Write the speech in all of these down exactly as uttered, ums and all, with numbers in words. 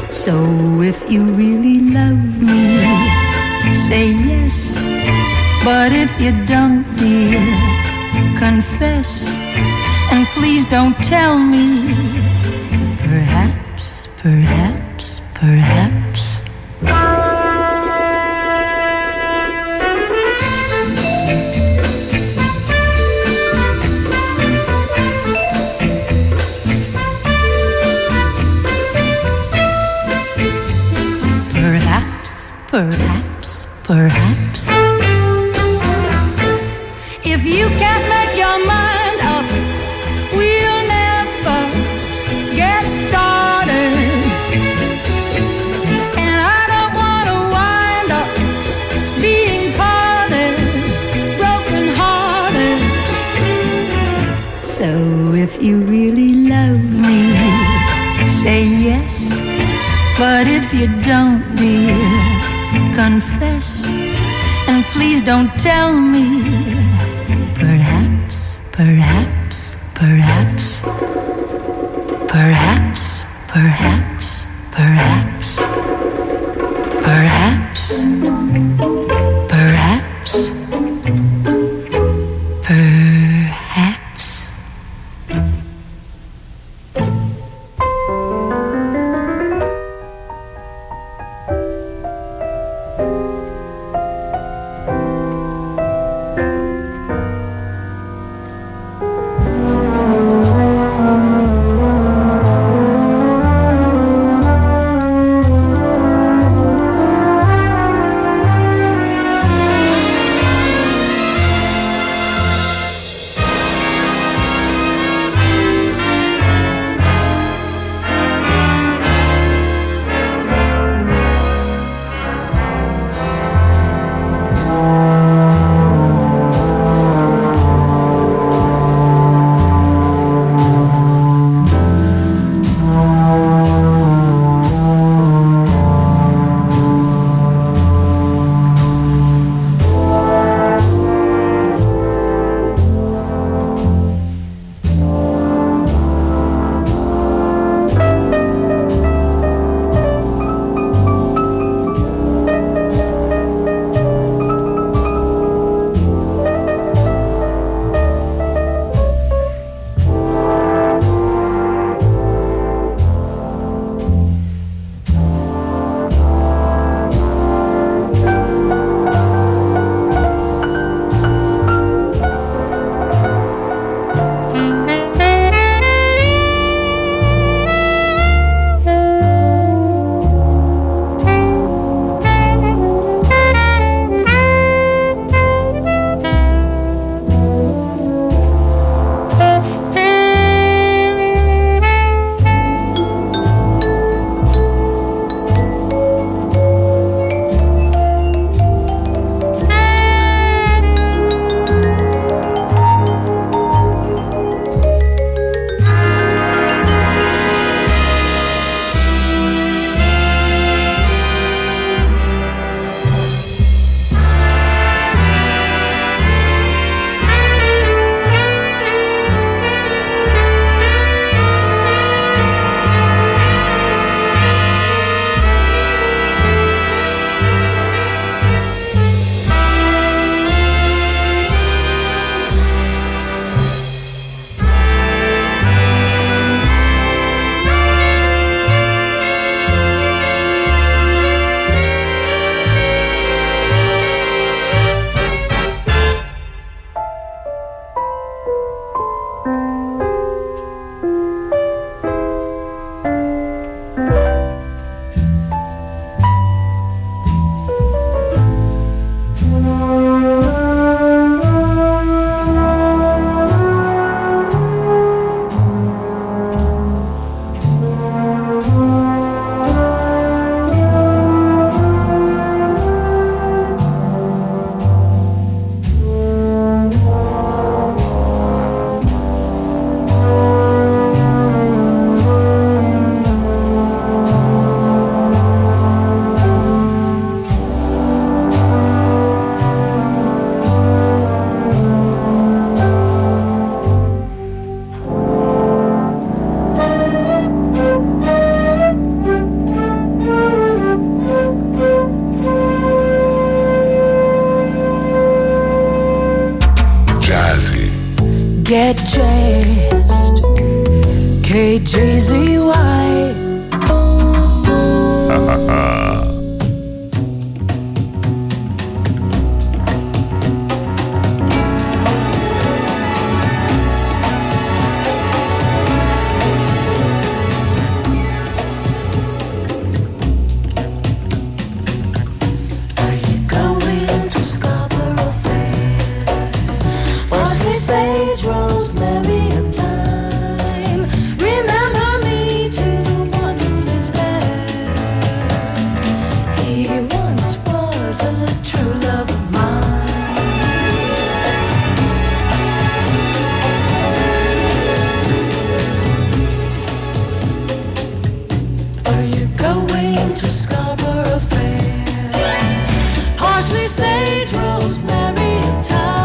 So if you really love me, say yes. But if you don't, dear, confess. And please don't tell me. Perhaps, perhaps, perhaps. Perhaps, perhaps. If you can't make your mind up, we'll never get started. And I don't want to wind up being parted, broken hearted. So if you really love me, say yes. But if you don't, dear, confess, and please don't tell me. Perhaps, perhaps, perhaps. Perhaps, perhaps, perhaps. Perhaps, perhaps, perhaps. Daisy White. Sage, rosemary, and thyme. Remember me to the one who lives there. He once was a true love of mine. Are you going to Scarborough Fair? Parsley, sage, rosemary, and thyme.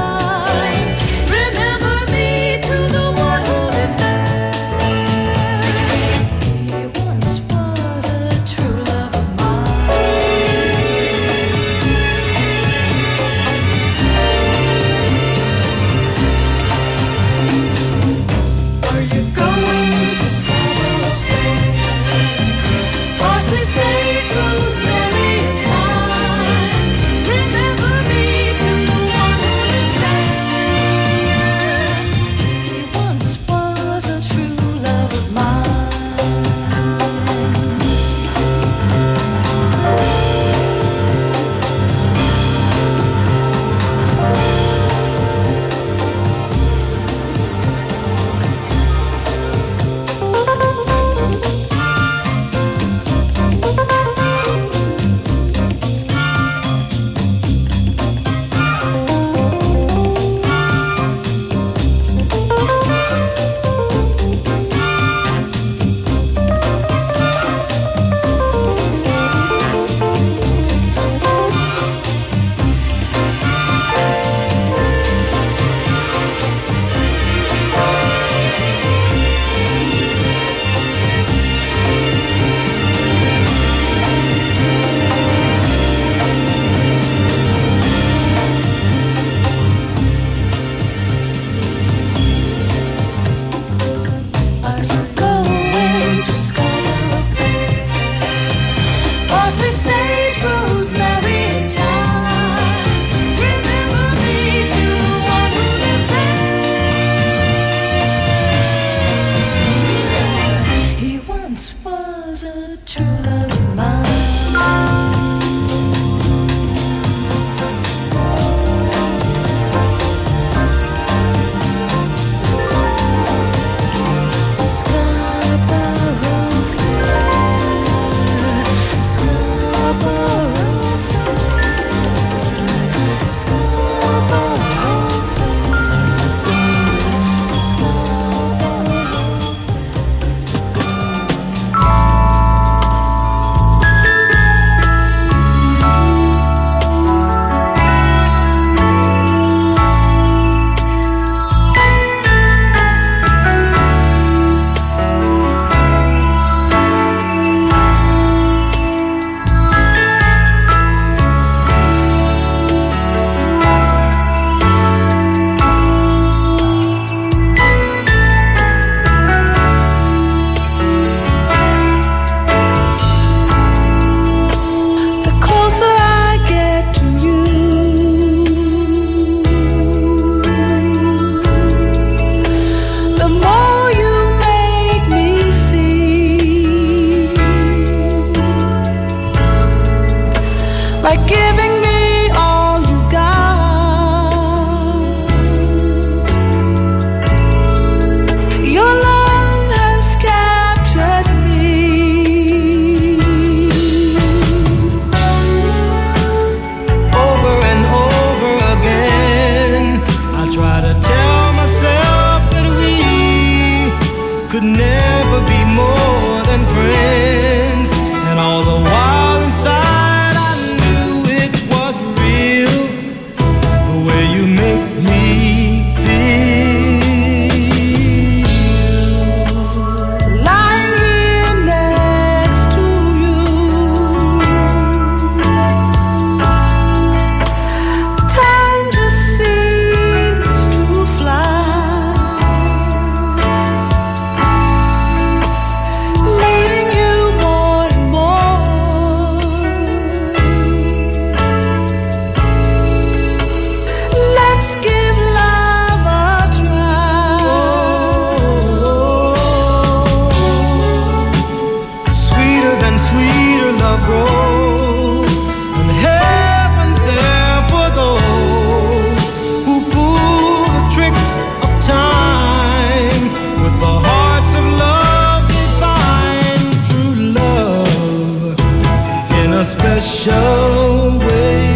a special way.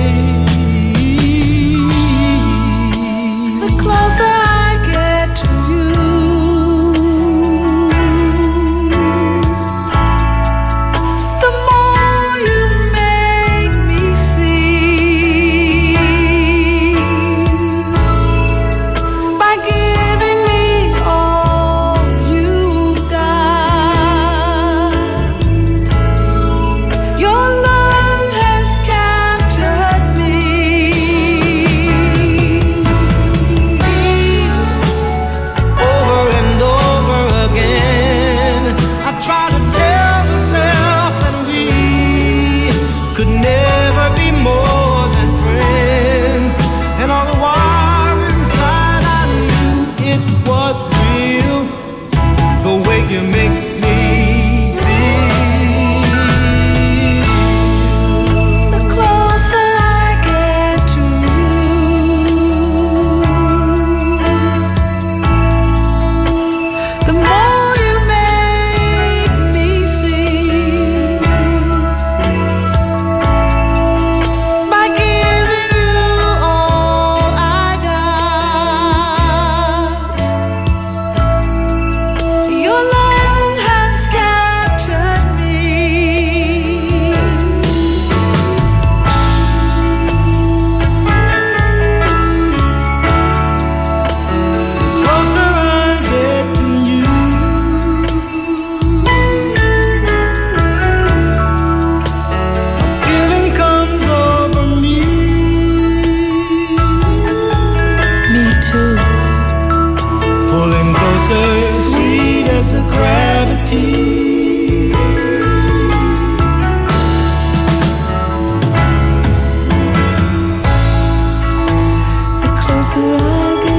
The closer I get to you, the more you make me see. By giving me all you've got, your love has captured me. Over and over again, I try to tell myself that we could never be more than friends. And all the while inside I knew it was real, the way you make me feel. The closer I get to you, the more you make me see. By giving you all I got, your love has captured me. Closer I get to you, a feeling comes over me. Me too. Pulling closer, sweet as the gravity. The closer I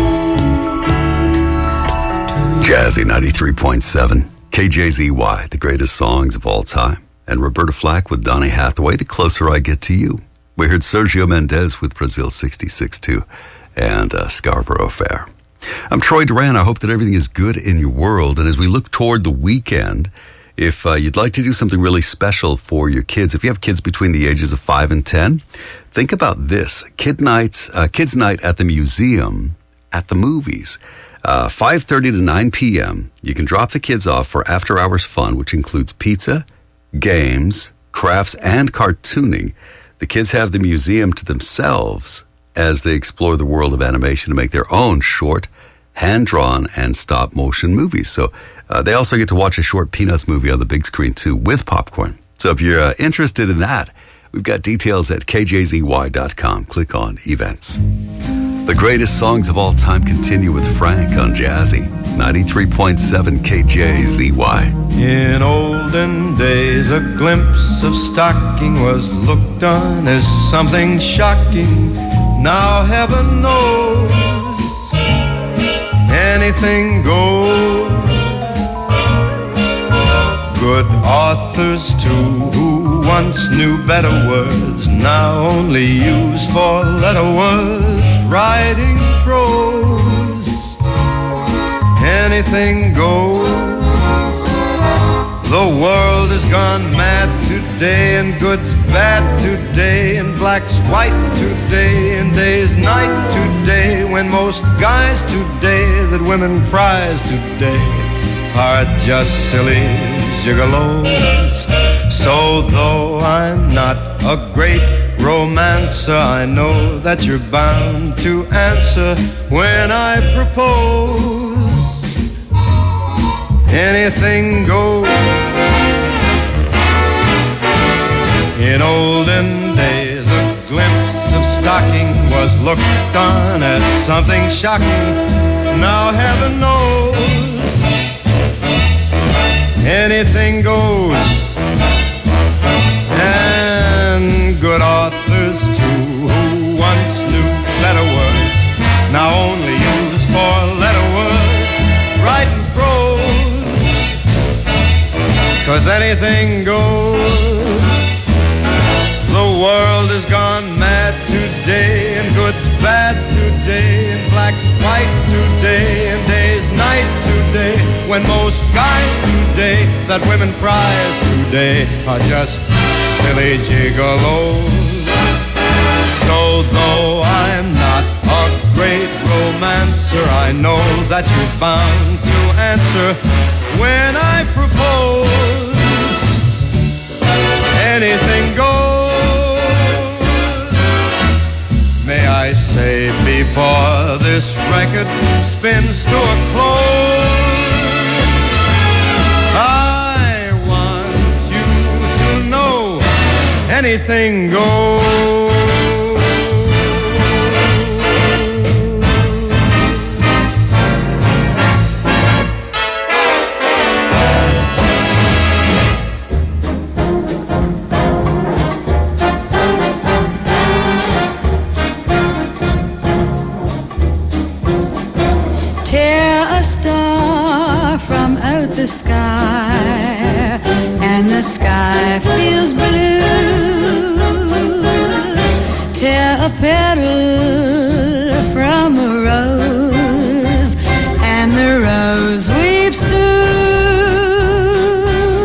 Jazzy ninety-three point seven, K J Z Y, the greatest songs of all time. And Roberta Flack with Donny Hathaway, The Closer I Get to You. We heard Sergio Mendes with Brazil sixty-six two and uh, Scarborough Fair. I'm Troy Duran. I hope that everything is good in your world. And as we look toward the weekend, if uh, you'd like to do something really special for your kids, if you have kids between the ages of five and ten, think about this. Kid nights, uh, Kids Night at the Museum at the movies. Uh, five thirty to nine p.m. You can drop the kids off for after-hours fun, which includes pizza, games, crafts, and cartooning. The kids have the museum to themselves as they explore the world of animation to make their own short, hand-drawn, and stop-motion movies. So uh, they also get to watch a short Peanuts movie on the big screen, too, with popcorn. So if you're uh, interested in that, we've got details at k j z y dot com. Click on events. The greatest songs of all time continue with Frank on Jazzy ninety-three point seven K J Z Y. In olden days, a glimpse of stocking was looked on as something shocking. Now heaven knows anything goes. Good authors too, who once knew better words, now only use four-letter words, writing prose. Anything goes. The world has gone mad today, and good's bad today, and black's white today, and day's night today, when most guys today that women prize today are just silly gigolos. So though I'm not a great romancer, I know that you're bound to answer when I propose. Anything goes. In olden days, a glimpse of stocking was looked on as something shocking. Now heaven knows anything goes. And good authors too, who once knew better words, now only use four-letter words, writing prose. 'Cause anything goes. The world has gone mad today, and good's bad today, and black's white today, and day's night today, when most guys today that women prize today are just silly gigolos. So though I'm not a great romancer, I know that you're bound to answer when I propose. Anything goes. May I say before this record spins to a close, I want you to know anything goes. The sky, and the sky feels blue. Tear a petal from a rose, and the rose weeps too.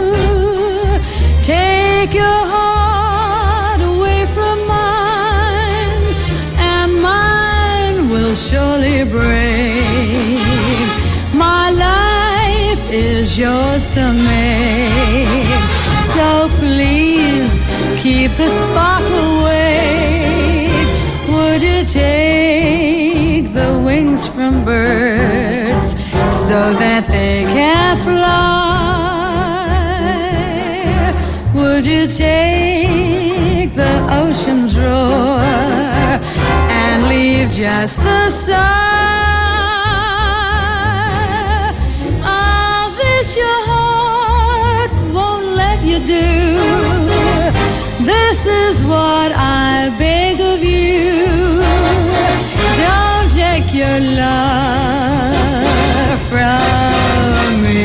Take your heart away from mine, and mine will surely break. My life is yours to make, so please keep the spark awake. Would you take the wings from birds so that they can fly? Would you take the ocean's roar and leave just the sun? Your heart won't let you do. This is what I beg of you. Don't take your love from me.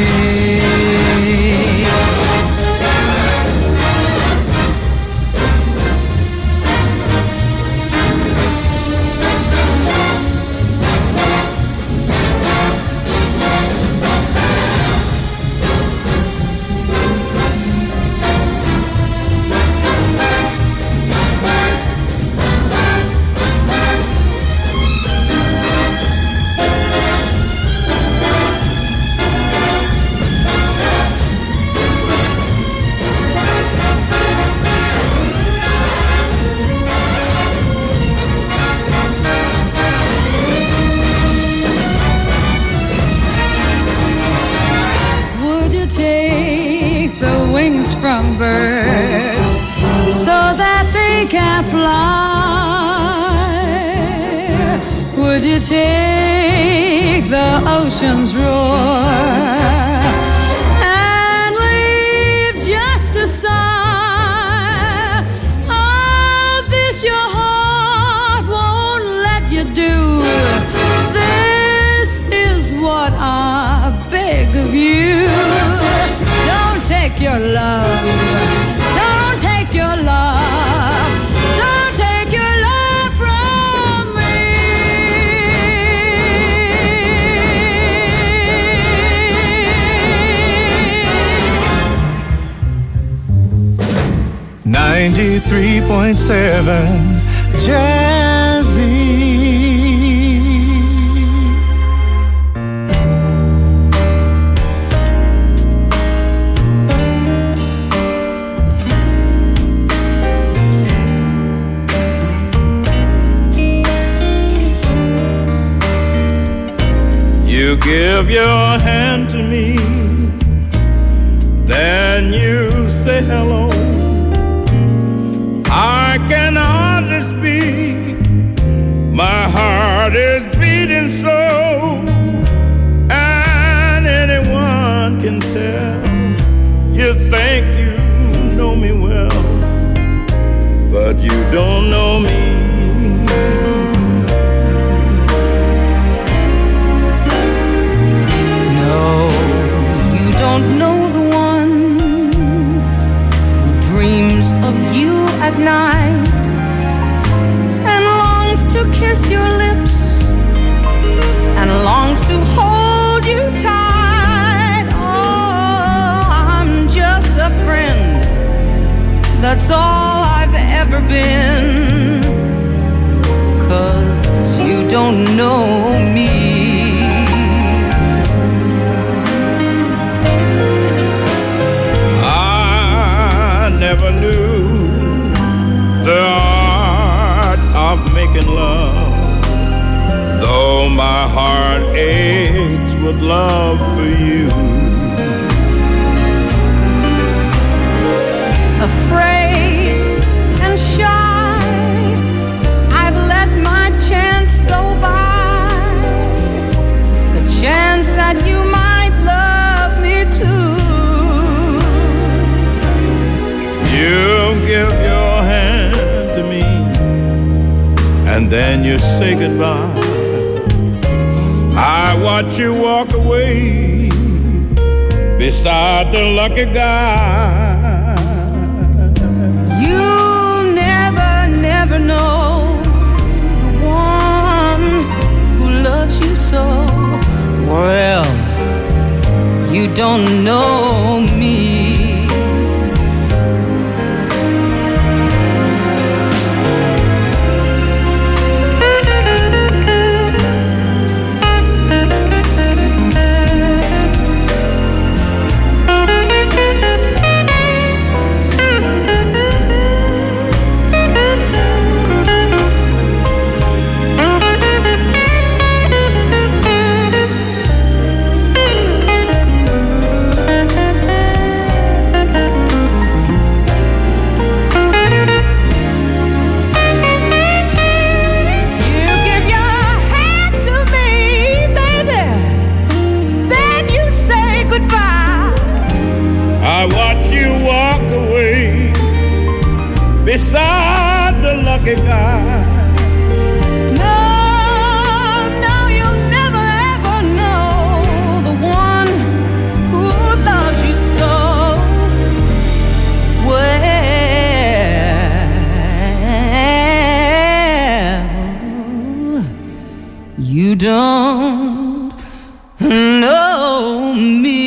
From birds so that they can fly? Would you take the ocean's roar and leave just a sigh? All this your heart won't let you do. This is what I beg of you. Take your love, don't take your love, don't take your love from me. ninety-three point seven Jazzy. You give your hand to me, then you say hello. I can hardly speak, my heart is beating so, and anyone can tell. You think you know me well, but you don't know me. Don't know the one who dreams of you at night and longs to kiss your lips and longs to hold you tight. Oh, I'm just a friend, that's all I've ever been. 'Cause you don't know me. I never knew the art of making love, though my heart aches with love for you. Afraid and shy, I've let my chance go by, the chance that you might love me too. You give your hand to me, and then you say goodbye. I watch you walk away beside the lucky guy. You'll never, never know the one who loves you so. Well, you don't know me. Beside the lucky guy. No, no, you'll never ever know the one who loves you so well. You don't know me.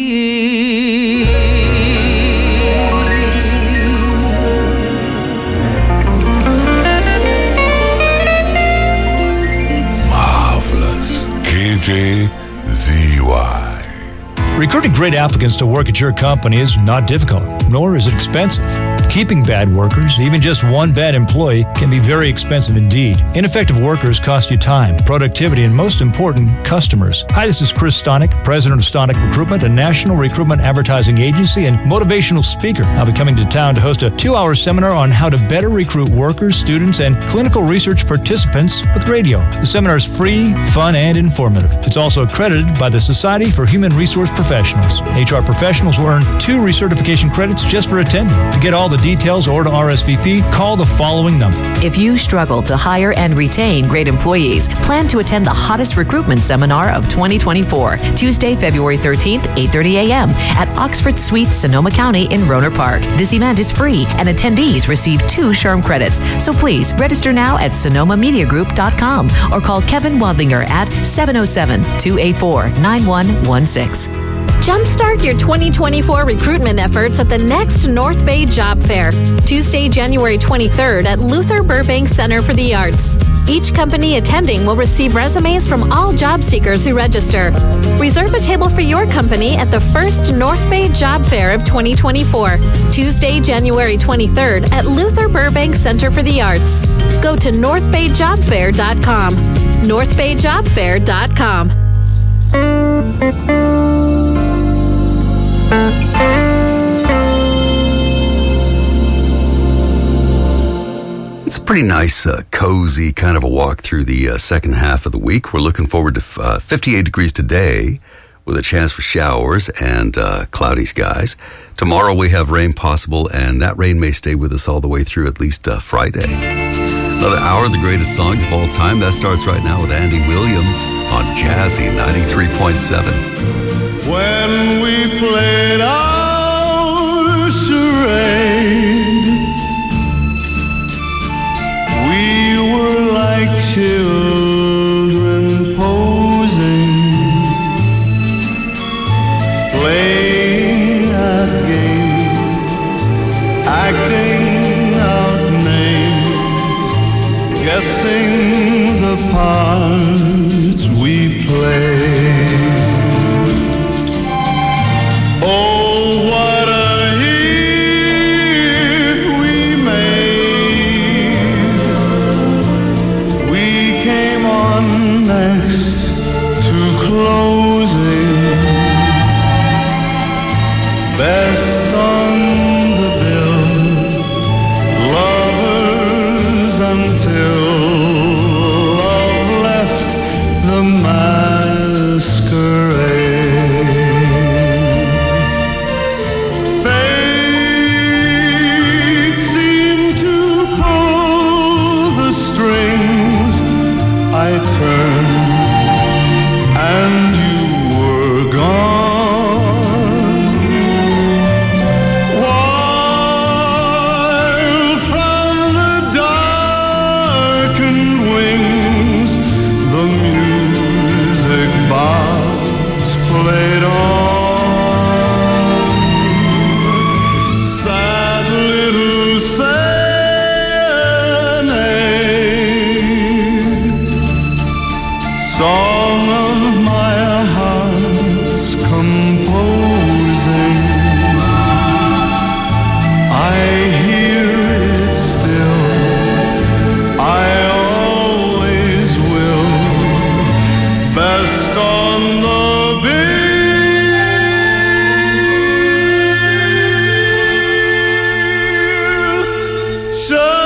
K J Z Y. Recruiting great applicants to work at your company is not difficult, nor is it expensive. Keeping bad workers, even just one bad employee, can be very expensive indeed. Ineffective workers cost you time, productivity, and most important, customers. Hi, this is Chris Stonick, president of Stonick Recruitment, a national recruitment advertising agency and motivational speaker. I'll be coming to town to host a two-hour seminar on how to better recruit workers, students, and clinical research participants with radio. The seminar is free, fun, and informative. It's also accredited by the Society for Human Resource Professionals. H R professionals will earn two recertification credits just for attending. To get all the details or to R S V P, call the following number. If you struggle to hire and retain great employees, plan to attend the hottest recruitment seminar of twenty twenty-four, Tuesday, February thirteenth, eight thirty a.m. at Oxford Suites, Sonoma County in Rohnert Park. This event is free and attendees receive two SHRM credits. So please register now at sonoma media group dot com or call Kevin Wadlinger at seven oh seven, two eight four, nine one one six. Jumpstart your twenty twenty-four recruitment efforts at the next North Bay Job Fair, Tuesday, January twenty-third at Luther Burbank Center for the Arts. Each company attending will receive resumes from all job seekers who register. Reserve a table for your company at the first North Bay Job Fair of twenty twenty-four, Tuesday, January twenty-third at Luther Burbank Center for the Arts. Go to north bay job fair dot com. north bay job fair dot com. It's a pretty nice, uh, cozy kind of a walk through the uh, second half of the week. We're looking forward to uh, fifty-eight degrees today with a chance for showers and uh, cloudy skies. Tomorrow we have rain possible, and that rain may stay with us all the way through at least uh, Friday. Another hour of the greatest songs of all time. That starts right now with Andy Williams on Jazzy ninety-three point seven. When we played our charade, we were like children posing, playing at games, acting guessing the parts we play. Oh, what a hit we made. We came on next to closing, best on the bill, lovers until love left the masquerade. Fate seemed to pull the strings. I turned and you were gone, while from the darkened wings the music box played on. Sad little serenade, song of my heart's composing. I hear it still, I always will, best on the bill.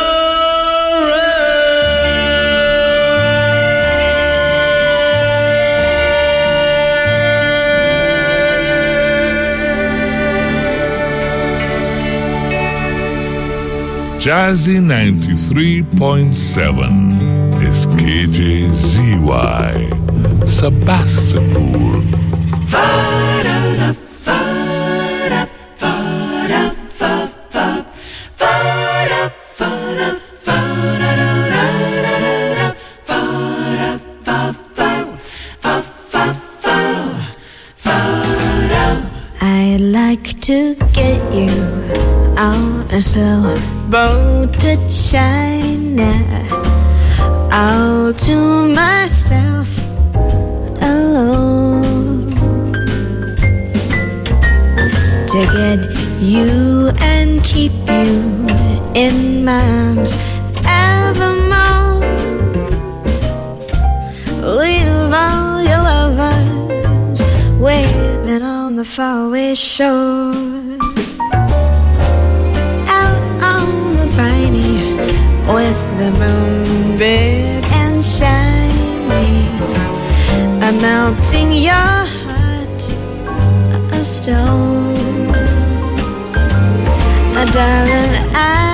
Jazzy ninety-three point seven is K J Z Y, Sebastopol. I'd like to get you on a slow boat to China, all to myself alone, to get you and keep you in my arms evermore. Leave all your lovers waiting on the faraway shore, out on the briny with the moon big and shiny, and melting your heart of stone. Uh, darling, I